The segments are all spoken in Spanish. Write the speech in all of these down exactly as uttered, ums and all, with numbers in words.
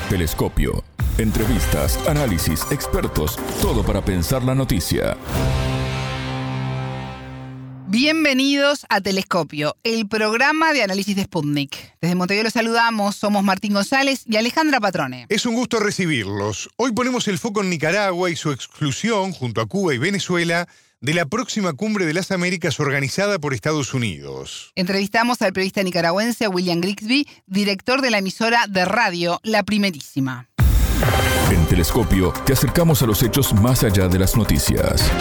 Telescopio. Entrevistas, análisis, expertos, todo para pensar la noticia. Bienvenidos a Telescopio, el programa de análisis de Sputnik. Desde Montevideo los saludamos, somos Martín González y Alejandra Patrone. Es un gusto recibirlos. Hoy ponemos el foco en Nicaragua y su exclusión, junto a Cuba y Venezuela, de la próxima Cumbre de las Américas organizada por Estados Unidos. Entrevistamos al periodista nicaragüense William Grigsby, director de la emisora de radio La Primerísima. En Telescopio te acercamos a los hechos más allá de las noticias.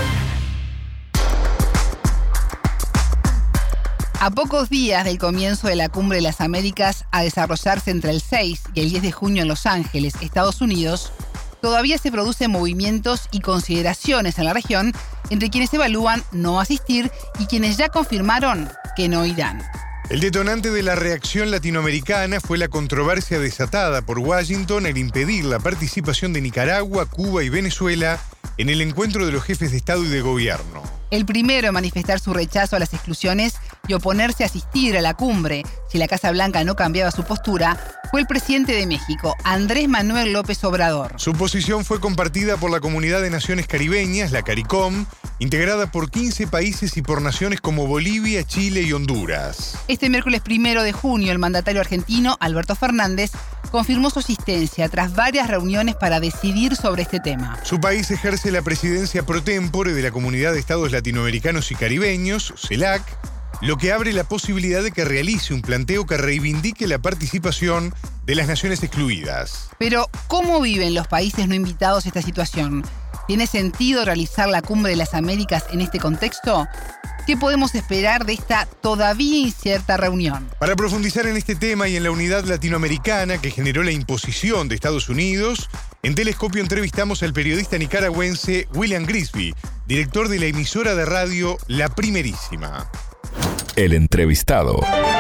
A pocos días del comienzo de la Cumbre de las Américas a desarrollarse entre el seis y el diez de junio en Los Ángeles, Estados Unidos, todavía se producen movimientos y consideraciones en la región entre quienes evalúan no asistir y quienes ya confirmaron que no irán. El detonante de la reacción latinoamericana fue la controversia desatada por Washington al impedir la participación de Nicaragua, Cuba y Venezuela en el encuentro de los jefes de Estado y de Gobierno. El primero en manifestar su rechazo a las exclusiones y oponerse a asistir a la cumbre si la Casa Blanca no cambiaba su postura fue el presidente de México, Andrés Manuel López Obrador. Su posición fue compartida por la Comunidad de Naciones Caribeñas, la CARICOM, integrada por quince países y por naciones como Bolivia, Chile y Honduras. Este miércoles primero de junio, el mandatario argentino, Alberto Fernández, confirmó su asistencia tras varias reuniones para decidir sobre este tema. Su país ejerce la presidencia pro tempore de la Comunidad de Estados Latinoamericanos y Caribeños, CELAC, lo que abre la posibilidad de que realice un planteo que reivindique la participación de las naciones excluidas. Pero, ¿cómo viven los países no invitados esta situación? ¿Tiene sentido realizar la Cumbre de las Américas en este contexto? ¿Qué podemos esperar de esta todavía incierta reunión? Para profundizar en este tema y en la unidad latinoamericana que generó la imposición de Estados Unidos, en Telescopio entrevistamos al periodista nicaragüense William Grigsby, director de la emisora de radio La Primerísima. El entrevistado.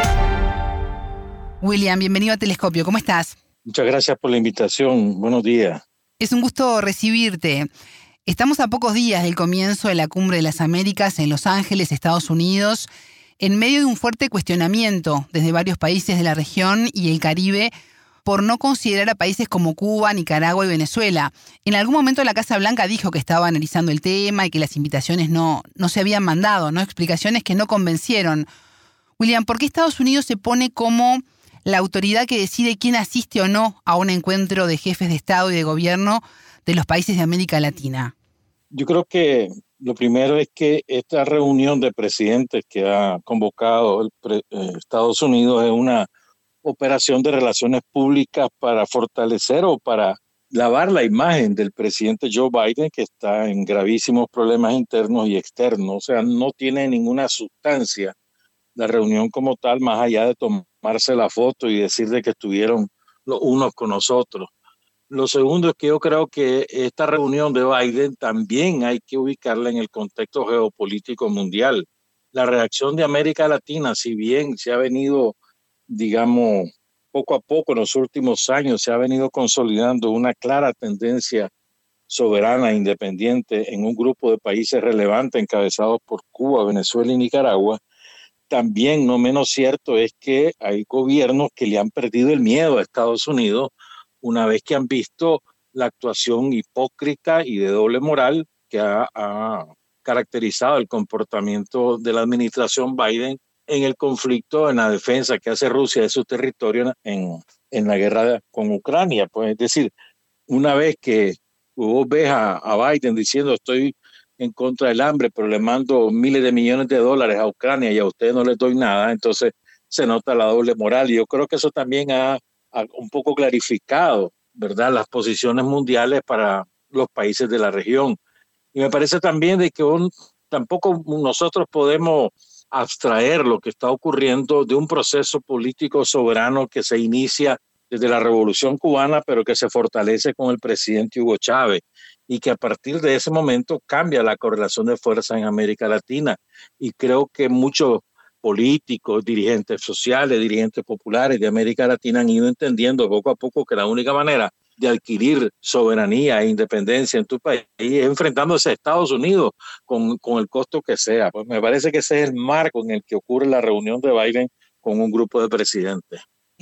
William, bienvenido a Telescopio. ¿Cómo estás? Muchas gracias por la invitación. Buenos días. Es un gusto recibirte. Estamos a pocos días del comienzo de la Cumbre de las Américas en Los Ángeles, Estados Unidos, en medio de un fuerte cuestionamiento desde varios países de la región y el Caribe por no considerar a países como Cuba, Nicaragua y Venezuela. En algún momento la Casa Blanca dijo que estaba analizando el tema y que las invitaciones no, no se habían mandado, ¿no? Explicaciones que no convencieron. William, ¿por qué Estados Unidos se pone como la autoridad que decide quién asiste o no a un encuentro de jefes de Estado y de gobierno de los países de América Latina? Yo creo que lo primero es que esta reunión de presidentes que ha convocado el pre- eh, Estados Unidos es una operación de relaciones públicas para fortalecer o para lavar la imagen del presidente Joe Biden, que está en gravísimos problemas internos y externos. O sea, no tiene ninguna sustancia la reunión como tal, más allá de tomarse la foto y decir de que estuvieron los unos con nosotros. Lo segundo es que yo creo que esta reunión de Biden también hay que ubicarla en el contexto geopolítico mundial. La reacción de América Latina, si bien se ha venido, digamos, poco a poco en los últimos años, se ha venido consolidando una clara tendencia soberana e independiente en un grupo de países relevantes encabezados por Cuba, Venezuela y Nicaragua, también no menos cierto es que hay gobiernos que le han perdido el miedo a Estados Unidos una vez que han visto la actuación hipócrita y de doble moral que ha, ha caracterizado el comportamiento de la administración Biden en el conflicto, en la defensa que hace Rusia de su territorio en, en la guerra con Ucrania. Pues, es decir, una vez que vos ves a, a Biden diciendo estoy en contra del hambre, pero le mando miles de millones de dólares a Ucrania y a ustedes no les doy nada, entonces se nota la doble moral. Y yo creo que eso también ha, ha un poco clarificado, ¿verdad?, las posiciones mundiales para los países de la región. Y me parece también de que un, tampoco nosotros podemos abstraer lo que está ocurriendo de un proceso político soberano que se inicia desde la Revolución Cubana, pero que se fortalece con el presidente Hugo Chávez y que a partir de ese momento cambia la correlación de fuerzas en América Latina. Y creo que muchos políticos, dirigentes sociales, dirigentes populares de América Latina han ido entendiendo poco a poco que la única manera de adquirir soberanía e independencia en tu país es enfrentándose a Estados Unidos con, con el costo que sea. Pues me parece que ese es el marco en el que ocurre la reunión de Biden con un grupo de presidentes.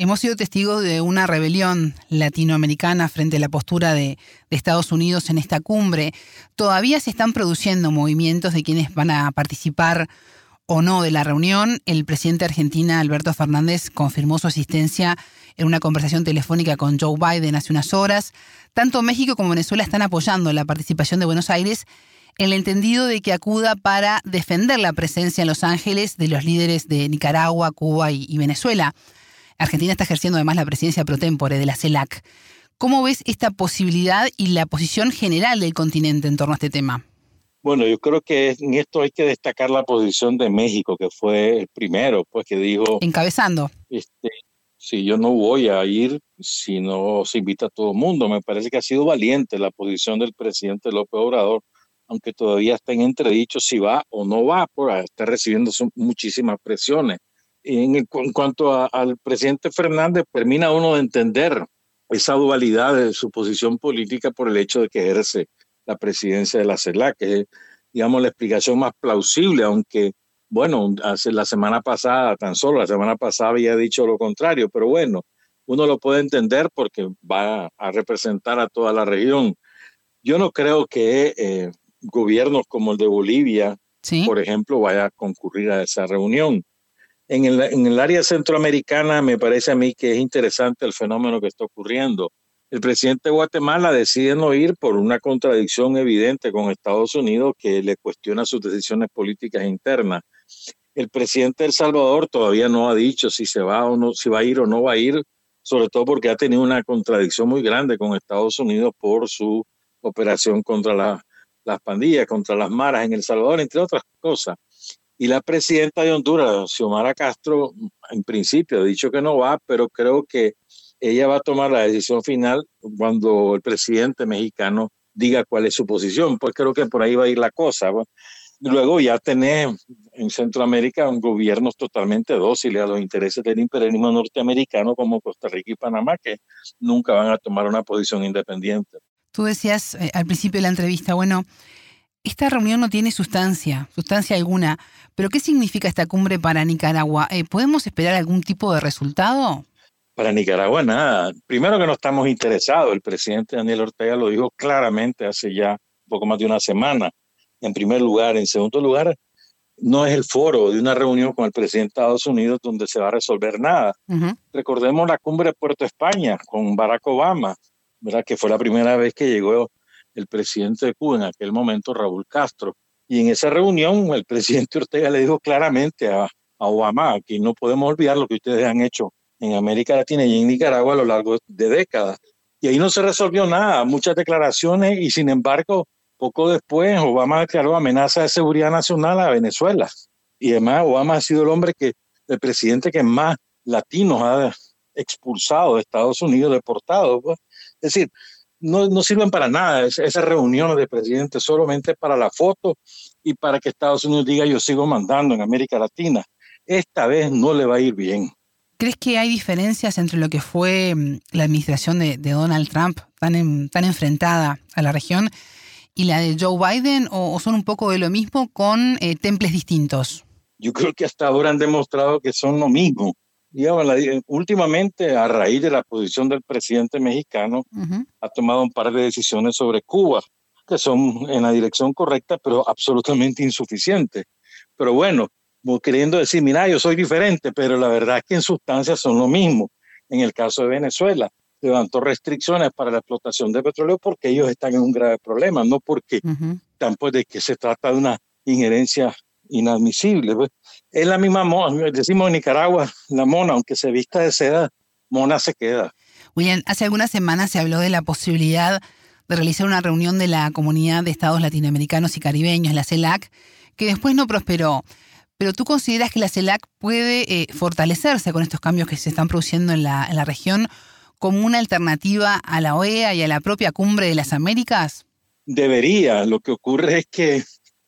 Hemos sido testigos de una rebelión latinoamericana frente a la postura de, de Estados Unidos en esta cumbre. Todavía se están produciendo movimientos de quienes van a participar o no de la reunión. El presidente de Argentina, Alberto Fernández, confirmó su asistencia en una conversación telefónica con Joe Biden hace unas horas. Tanto México como Venezuela están apoyando la participación de Buenos Aires en el entendido de que acuda para defender la presencia en Los Ángeles de los líderes de Nicaragua, Cuba y, y Venezuela. Argentina está ejerciendo además la presidencia pro tempore de la CELAC. ¿Cómo ves esta posibilidad y la posición general del continente en torno a este tema? Bueno, yo creo que en esto hay que destacar la posición de México, que fue el primero, pues que dijo... Encabezando. Este, si yo no voy a ir, si no se invita a todo el mundo. Me parece que ha sido valiente la posición del presidente López Obrador, aunque todavía está en entredicho si va o no va, por estar recibiendo muchísimas presiones. En, el, en cuanto a, al presidente Fernández, termina uno de entender esa dualidad de su posición política por el hecho de que ejerce la presidencia de la CELAC, que es, digamos, la explicación más plausible, aunque, bueno, hace la semana pasada, tan solo la semana pasada había dicho lo contrario, pero bueno, uno lo puede entender porque va a representar a toda la región. Yo no creo que eh, gobiernos como el de Bolivia, ¿sí?, por ejemplo, vaya a concurrir a esa reunión. En el, en el área centroamericana me parece a mí que es interesante el fenómeno que está ocurriendo. El presidente de Guatemala decide no ir por una contradicción evidente con Estados Unidos que le cuestiona sus decisiones políticas internas. El presidente de El Salvador todavía no ha dicho si se va o no, si va a ir o no va a ir, sobre todo porque ha tenido una contradicción muy grande con Estados Unidos por su operación contra la, las pandillas, contra las maras en El Salvador, entre otras cosas. Y la presidenta de Honduras, Xiomara Castro, en principio ha dicho que no va, pero creo que ella va a tomar la decisión final cuando el presidente mexicano diga cuál es su posición. Pues creo que por ahí va a ir la cosa. Luego ya tenés en Centroamérica un gobiernos totalmente dóciles a los intereses del imperialismo norteamericano como Costa Rica y Panamá, que nunca van a tomar una posición independiente. Tú decías eh, al principio de la entrevista, bueno, esta reunión no tiene sustancia, sustancia alguna, pero ¿qué significa esta cumbre para Nicaragua? Eh, ¿Podemos esperar algún tipo de resultado? Para Nicaragua nada. Primero que no estamos interesados. El presidente Daniel Ortega lo dijo claramente hace ya un poco más de una semana. En primer lugar. En segundo lugar, no es el foro de una reunión con el presidente de Estados Unidos donde se va a resolver nada. Uh-huh. Recordemos la cumbre de Puerto España con Barack Obama, ¿verdad?, que fue la primera vez que llegó el presidente de Cuba en aquel momento, Raúl Castro. Y en esa reunión el presidente Ortega le dijo claramente a, a Obama que no podemos olvidar lo que ustedes han hecho en América Latina y en Nicaragua a lo largo de décadas. Y ahí no se resolvió nada, muchas declaraciones, y sin embargo, poco después Obama declaró amenaza de seguridad nacional a Venezuela. Y además Obama ha sido el hombre que, el presidente que más latinos ha expulsado de Estados Unidos, deportado. Pues. Es decir, no, no sirven para nada esas reuniones de presidentes, solamente para la foto y para que Estados Unidos diga yo sigo mandando en América Latina. Esta vez no le va a ir bien. ¿Crees que hay diferencias entre lo que fue la administración de, de Donald Trump, tan, en, tan enfrentada a la región, y la de Joe Biden, o, o son un poco de lo mismo con eh, temples distintos? Yo creo que hasta ahora han demostrado que son lo mismo. Digamos, la, últimamente, a raíz de la posición del presidente mexicano, uh-huh. ha tomado un par de decisiones sobre Cuba, que son en la dirección correcta, pero absolutamente insuficientes. Pero bueno, queriendo decir, mira, yo soy diferente, pero la verdad es que en sustancia son lo mismo. En el caso de Venezuela, levantó restricciones para la explotación de petróleo porque ellos están en un grave problema, no porque uh-huh. tampoco de que se trata de una injerencia inadmisible. Pues. Es la misma mona, decimos en Nicaragua, la mona, aunque se vista de seda, mona se queda. William, hace algunas semanas se habló de la posibilidad de realizar una reunión de la Comunidad de Estados Latinoamericanos y Caribeños, la CELAC, que después no prosperó. Pero ¿tú consideras que la CELAC puede eh, fortalecerse con estos cambios que se están produciendo en la, en la región como una alternativa a la O E A y a la propia Cumbre de las Américas? Debería. Lo que ocurre es que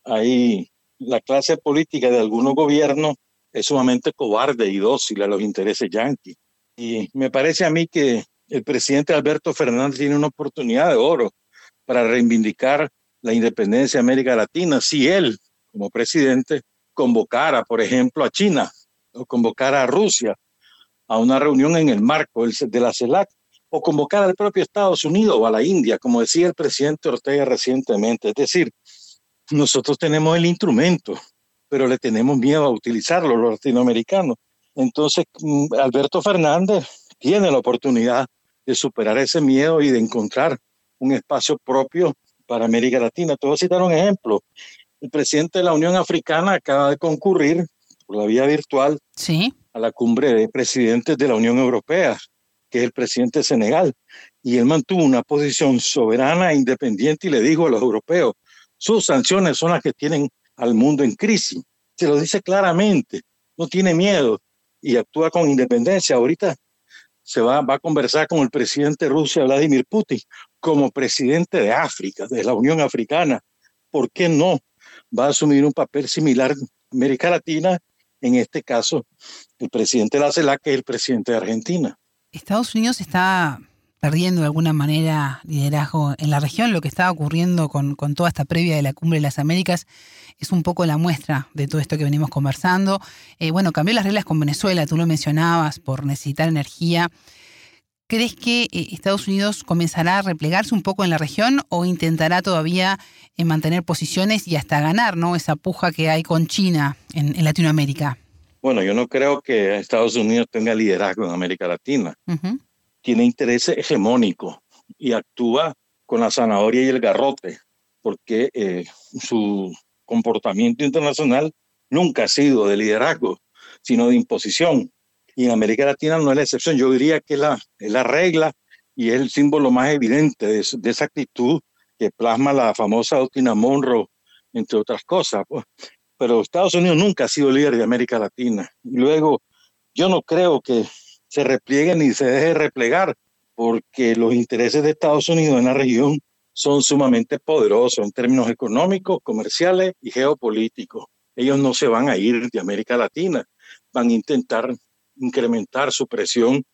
ahí la clase política de algunos gobiernos es sumamente cobarde y dócil a los intereses yanquis. Y me parece a mí que el presidente Alberto Fernández tiene una oportunidad de oro para reivindicar la independencia de América Latina si él, como presidente, convocara, por ejemplo, a China o convocara a Rusia a una reunión en el marco de la CELAC o convocar al propio Estados Unidos o a la India, como decía el presidente Ortega recientemente. Es decir, nosotros tenemos el instrumento, pero le tenemos miedo a utilizarlo los latinoamericanos. Entonces, Alberto Fernández tiene la oportunidad de superar ese miedo y de encontrar un espacio propio para América Latina. Te voy a citar un ejemplo. El presidente de la Unión Africana acaba de concurrir por la vía virtual ¿Sí? a la cumbre de presidentes de la Unión Europea, que es el presidente de Senegal, y él mantuvo una posición soberana e independiente y le dijo a los europeos, sus sanciones son las que tienen al mundo en crisis. Se lo dice claramente, no tiene miedo y actúa con independencia. Ahorita se va, va a conversar con el presidente de Rusia, Vladimir Putin, como presidente de África, de la Unión Africana. ¿Por qué no? Va a asumir un papel similar en América Latina, en este caso, el presidente de la CELAC, que es el presidente de Argentina. Estados Unidos está perdiendo de alguna manera liderazgo en la región. Lo que está ocurriendo con, con toda esta previa de la Cumbre de las Américas es un poco la muestra de todo esto que venimos conversando. Eh, bueno, cambió las reglas con Venezuela, tú lo mencionabas, por necesitar energía. ¿Crees que eh, Estados Unidos comenzará a replegarse un poco en la región o intentará todavía eh, mantener posiciones y hasta ganar, ¿no?, esa puja que hay con China en, en Latinoamérica? Bueno, yo no creo que Estados Unidos tenga liderazgo en América Latina. Uh-huh. Tiene interés hegemónico y actúa con la zanahoria y el garrote, porque eh, su comportamiento internacional nunca ha sido de liderazgo, sino de imposición. Y en América Latina no es la excepción. Yo diría que es la, es la regla y es el símbolo más evidente de, de esa actitud que plasma la famosa doctrina Monroe, entre otras cosas. Pues. Pero Estados Unidos nunca ha sido líder de América Latina. Y luego, yo no creo que se repliegue ni se deje replegar, porque los intereses de Estados Unidos en la región son sumamente poderosos en términos económicos, comerciales y geopolíticos. Ellos no se van a ir de América Latina, van a intentar incrementar su presión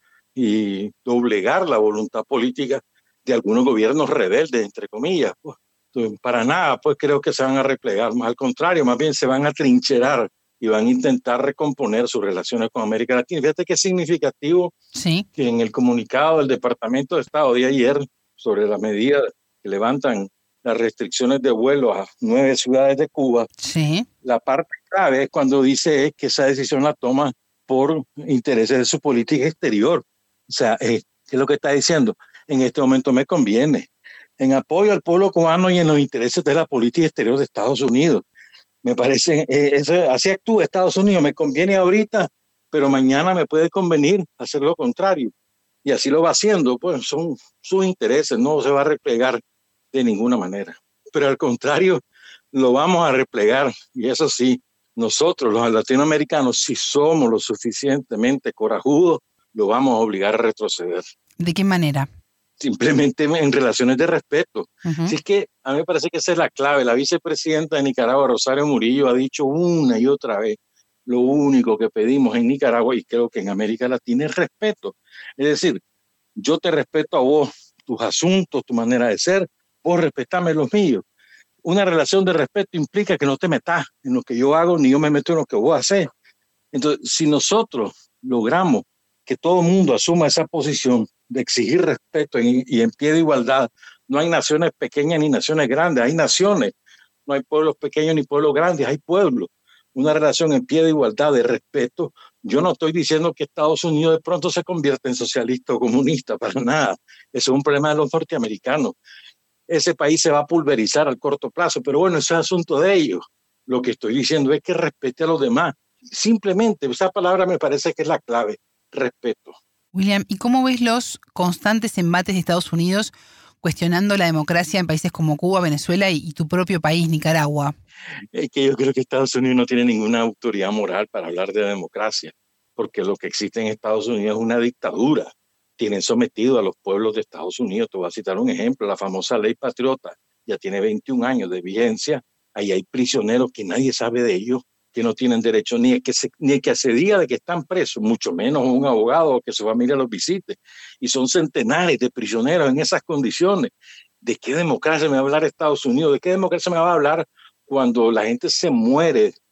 y doblegar la voluntad política de algunos gobiernos rebeldes, entre comillas. Pues. Entonces, para nada, pues creo que se van a replegar, más al contrario, más bien se van a trincherar y van a intentar recomponer sus relaciones con América Latina. Fíjate qué significativo sí. que en el comunicado del Departamento de Estado de ayer sobre las medidas que levantan las restricciones de vuelo a nueve ciudades de Cuba, sí. la parte clave es cuando dice es que esa decisión la toma por intereses de su política exterior. O sea, eh, ¿qué es lo que está diciendo? En este momento me conviene, en apoyo al pueblo cubano y en los intereses de la política exterior de Estados Unidos. Me parece, eh, eso, así actúa Estados Unidos, me conviene ahorita, pero mañana me puede convenir hacer lo contrario. Y así lo va haciendo, pues son sus intereses, no se va a replegar de ninguna manera. Pero al contrario, lo vamos a replegar, y eso sí, nosotros los latinoamericanos, si somos lo suficientemente corajudos, lo vamos a obligar a retroceder. ¿De qué manera? Simplemente en relaciones de respeto. Uh-huh. Así es que a mí me parece que esa es la clave. La vicepresidenta de Nicaragua, Rosario Murillo, ha dicho una y otra vez, lo único que pedimos en Nicaragua y creo que en América Latina es respeto. Es decir, yo te respeto a vos, tus asuntos, tu manera de ser, vos respetame los míos. Una relación de respeto implica que no te metas en lo que yo hago, ni yo me meto en lo que vos haces. Entonces, si nosotros logramos que todo el mundo asuma esa posición de exigir respeto y, y en pie de igualdad, no hay naciones pequeñas ni naciones grandes, hay naciones, no hay pueblos pequeños ni pueblos grandes, hay pueblos. Una relación en pie de igualdad, de respeto. Yo no estoy diciendo que Estados Unidos de pronto se convierta en socialista o comunista, para nada. Eso es un problema de los norteamericanos. Ese país se va a pulverizar al corto plazo, pero bueno, ese es asunto de ellos. Lo que estoy diciendo es que respete a los demás. Simplemente, esa palabra me parece que es la clave, respeto. William, ¿y cómo ves los constantes embates de Estados Unidos cuestionando la democracia en países como Cuba, Venezuela y, y tu propio país, Nicaragua? Es que yo creo que Estados Unidos no tiene ninguna autoridad moral para hablar de democracia, porque lo que existe en Estados Unidos es una dictadura. Tienen sometido a los pueblos de Estados Unidos. Te voy a citar un ejemplo, la famosa ley patriota, ya tiene veintiún años de vigencia. Ahí hay prisioneros que nadie sabe de ellos, que no tienen derecho ni a que se, ni a que se diga de que están presos, mucho menos un abogado o que su familia los visite. Y son centenares de prisioneros en esas condiciones. ¿De qué democracia me va a hablar Estados Unidos? ¿De qué democracia me va a hablar cuando la gente se muere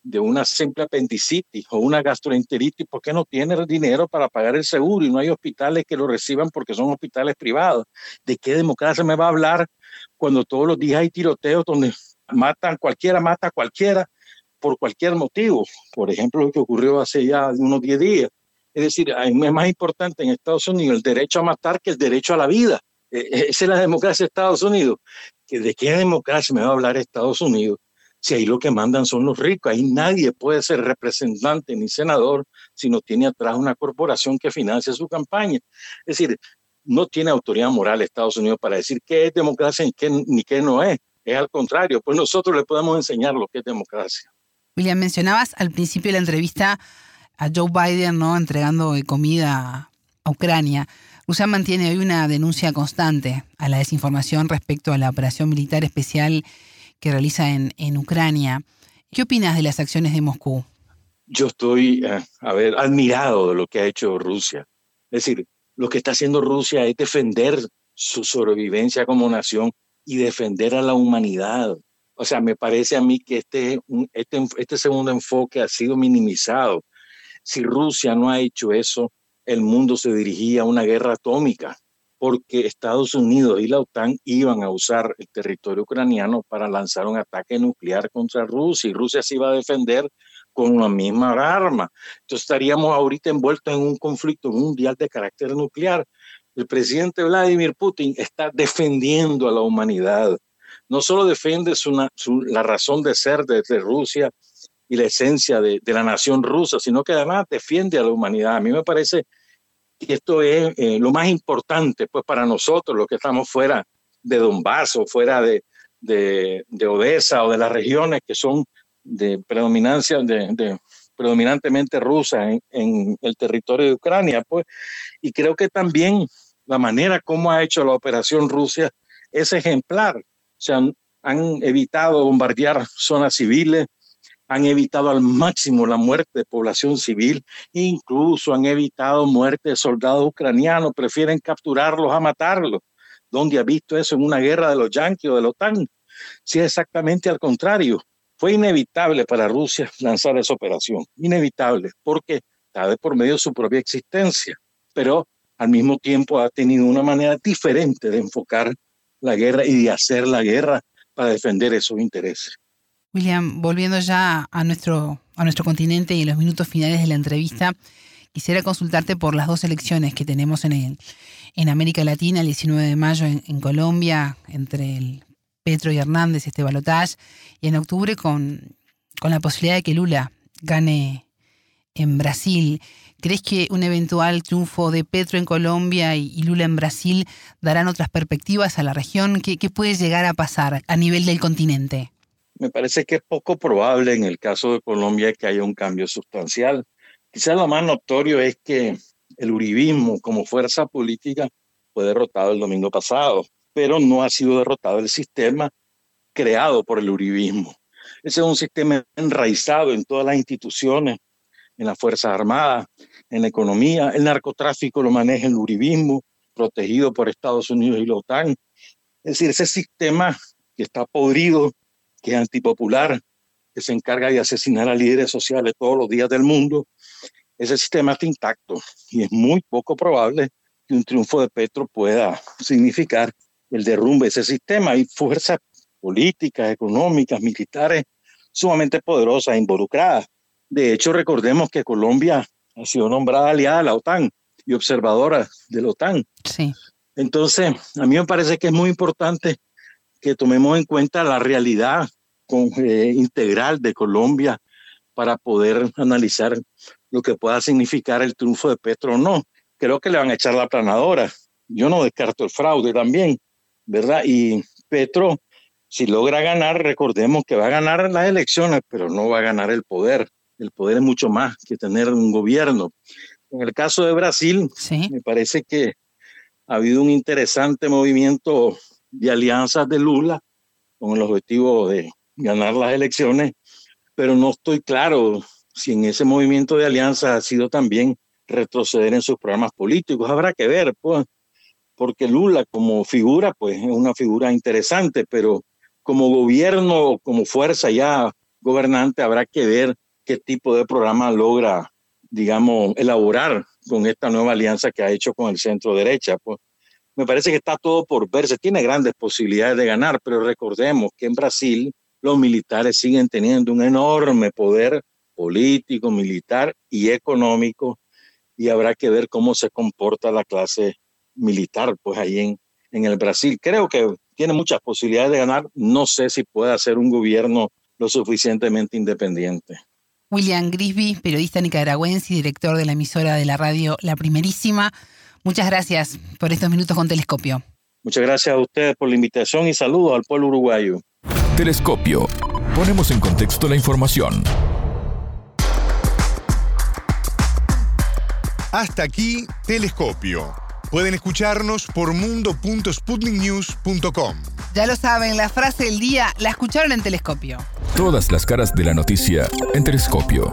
de una simple apendicitis o una gastroenteritis porque no tiene dinero para pagar el seguro y no hay hospitales que lo reciban porque son hospitales privados. ¿De qué democracia me va a hablar cuando todos los días hay tiroteos donde matan, cualquiera mata a cualquiera por cualquier motivo? Por ejemplo, lo que ocurrió hace ya unos diez días. Es decir, es más importante en Estados Unidos el derecho a matar que el derecho a la vida. Esa es la democracia de Estados Unidos. ¿De qué democracia me va a hablar Estados Unidos? Si ahí lo que mandan son los ricos, ahí nadie puede ser representante ni senador si no tiene atrás una corporación que financia su campaña. Es decir, no tiene autoridad moral Estados Unidos para decir qué es democracia y qué, ni qué no es. Es al contrario, pues nosotros le podemos enseñar lo que es democracia. William, mencionabas al principio de la entrevista a Joe Biden, ¿no?, entregando comida a Ucrania. Rusia mantiene hoy una denuncia constante a la desinformación respecto a la operación militar especial que realiza en, en Ucrania. ¿Qué opinas de las acciones de Moscú? Yo estoy, eh, a ver, admirado de lo que ha hecho Rusia. Es decir, lo que está haciendo Rusia es defender su sobrevivencia como nación y defender a la humanidad. O sea, me parece a mí que este, este, este segundo enfoque ha sido minimizado. Si Rusia no ha hecho eso, el mundo se dirigía a una guerra atómica, porque Estados Unidos y la OTAN iban a usar el territorio ucraniano para lanzar un ataque nuclear contra Rusia, y Rusia se iba a defender con la misma arma. Entonces estaríamos ahorita envueltos en un conflicto mundial de carácter nuclear. El presidente Vladimir Putin está defendiendo a la humanidad. No solo defiende su, su, la razón de ser de, de Rusia y la esencia de, de la nación rusa, sino que además defiende a la humanidad. A mí me parece que esto es eh, lo más importante pues, para nosotros, los que estamos fuera de Donbass o fuera de, de, de Odessa o de las regiones que son de predominancia, de, de, predominantemente rusas en, en el territorio de Ucrania. Pues, y creo que también la manera como ha hecho la operación Rusia es ejemplar. O sea, han, han evitado bombardear zonas civiles, han evitado al máximo la muerte de población civil, incluso han evitado muerte de soldados ucranianos, prefieren capturarlos a matarlos. ¿Dónde ha visto eso en una guerra de los yanquis o de la OTAN? Sí, exactamente al contrario. Fue inevitable para Rusia lanzar esa operación, inevitable, porque está de por medio de su propia existencia, pero al mismo tiempo ha tenido una manera diferente de enfocar la guerra y de hacer la guerra para defender esos intereses. William, volviendo ya a nuestro, a nuestro continente y en los minutos finales de la entrevista, quisiera consultarte por las dos elecciones que tenemos en, el, en América Latina, el diecinueve de mayo en, en Colombia, entre el Petro y Hernández, este balotaje, y en octubre con, con la posibilidad de que Lula gane en Brasil. ¿Crees que un eventual triunfo de Petro en Colombia y, y Lula en Brasil darán otras perspectivas a la región? ¿Qué, qué puede llegar a pasar a nivel del continente? Me parece que es poco probable en el caso de Colombia que haya un cambio sustancial. Quizás lo más notorio es que el uribismo como fuerza política fue derrotado el domingo pasado, pero no ha sido derrotado el sistema creado por el uribismo. Ese es un sistema enraizado en todas las instituciones, en las Fuerzas Armadas, en la economía. El narcotráfico lo maneja el uribismo, protegido por Estados Unidos y la OTAN. Es decir, ese sistema que está podrido, que es antipopular, que se encarga de asesinar a líderes sociales todos los días del mundo, ese sistema está intacto y es muy poco probable que un triunfo de Petro pueda significar el derrumbe de ese sistema. Hay fuerzas políticas, económicas, militares sumamente poderosas involucradas. De hecho, recordemos que Colombia ha sido nombrada aliada de la OTAN y observadora de la OTAN. Sí. Entonces, a mí me parece que es muy importante que tomemos en cuenta la realidad con, eh, integral de Colombia para poder analizar lo que pueda significar el triunfo de Petro o no. Creo que le van a echar la aplanadora. Yo no descarto el fraude también, ¿verdad? Y Petro, si logra ganar, recordemos que va a ganar las elecciones, pero no va a ganar el poder. El poder es mucho más que tener un gobierno. En el caso de Brasil, sí, me parece que ha habido un interesante movimiento de alianzas de Lula con el objetivo de ganar las elecciones, pero no estoy claro si en ese movimiento de alianzas ha sido también retroceder en sus programas políticos. Habrá que ver, pues, porque Lula como figura, pues es una figura interesante, pero como gobierno, como fuerza ya gobernante, habrá que ver qué tipo de programa logra, digamos, elaborar con esta nueva alianza que ha hecho con el centro derecha. Pues me parece que está todo por verse, tiene grandes posibilidades de ganar, pero recordemos que en Brasil los militares siguen teniendo un enorme poder político, militar y económico, y habrá que ver cómo se comporta la clase militar pues ahí en, en el Brasil. Creo que tiene muchas posibilidades de ganar, no sé si puede hacer un gobierno lo suficientemente independiente. William Grigsby, periodista nicaragüense y director de la emisora de la radio La Primerísima, muchas gracias por estos minutos con Telescopio. Muchas gracias a ustedes por la invitación y saludos al pueblo uruguayo. Telescopio. Ponemos en contexto la información. Hasta aquí, Telescopio. Pueden escucharnos por mundo punto sputnik news punto com. Ya lo saben, la frase del día la escucharon en Telescopio. Todas las caras de la noticia en Telescopio.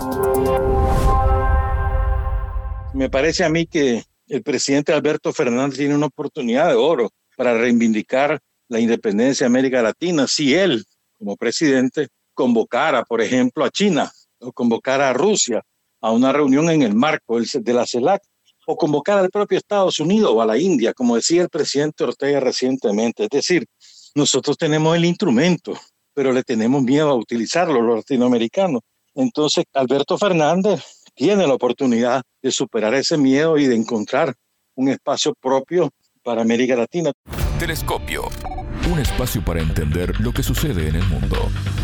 Me parece a mí que el presidente Alberto Fernández tiene una oportunidad de oro para reivindicar la independencia de América Latina si él, como presidente, convocara, por ejemplo, a China o convocara a Rusia a una reunión en el marco de la CELAC, o convocar al propio Estados Unidos o a la India, como decía el presidente Ortega recientemente. Es decir, nosotros tenemos el instrumento, pero le tenemos miedo a utilizarlo los latinoamericanos. Entonces, Alberto Fernández tiene la oportunidad de superar ese miedo y de encontrar un espacio propio para América Latina. Telescopio. Un espacio para entender lo que sucede en el mundo.